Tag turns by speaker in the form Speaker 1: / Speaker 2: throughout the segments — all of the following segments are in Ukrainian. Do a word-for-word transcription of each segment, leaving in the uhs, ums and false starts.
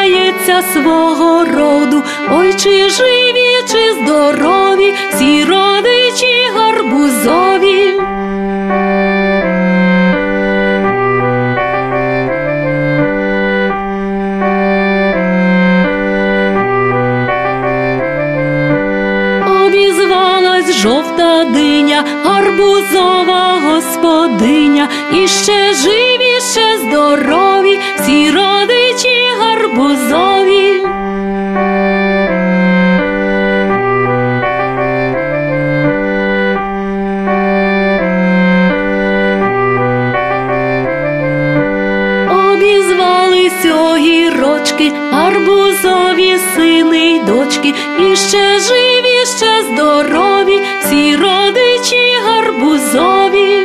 Speaker 1: питається свого роду, ой, чи живі, чи здорові всі родичі гарбузові. Обізвалась жовта диня, гарбузова господиня, і ще живі, ще здорові всі родичі гарбузові. Обізвались огірочки, гарбузові сини й дочки, і ще живі, ще здорові всі родичі гарбузові.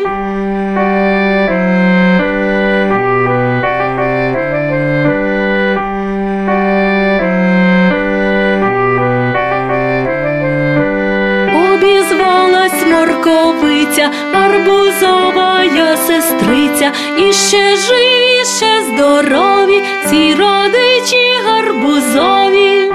Speaker 1: Обізвалась морковиця, гарбузова я сестриця, і ще живі, ще здорові всі родичі гарбузові.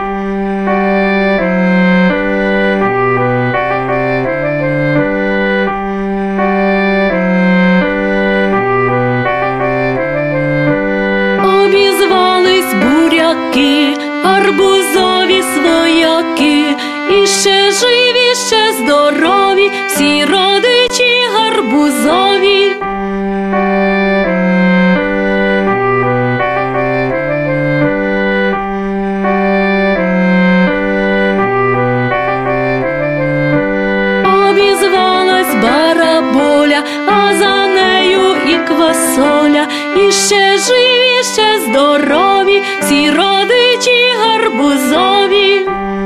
Speaker 1: Обізвались буряки, гарбузові свояки, і ще живі, ще здорові всі родичі гарбузові. Обізвалась бараболя, а за нею і квасоля, і ще живі, ще здорові всі родичі гарбузові.